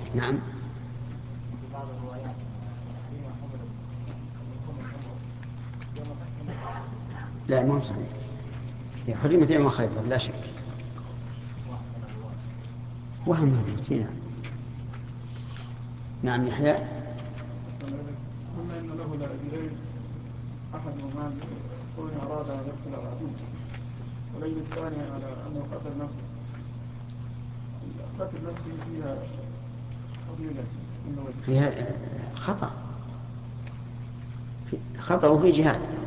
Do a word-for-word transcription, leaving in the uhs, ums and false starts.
نعم. في بعض الروايات تحريم حمل لحوم الخمر يوم فتح مكة. لا ما هو صحيح، هي حرمت يوم خيبر لا شك. وهم روتينا. نعم يحيى. ثم إن له لأجلين، أحدهما كون أراد أن يقتل العدو، وليل الثاني على أنه قتل نفسه. قتل نفسه فيها فضيلة فيها خطأ، خطأ وفي جهاد.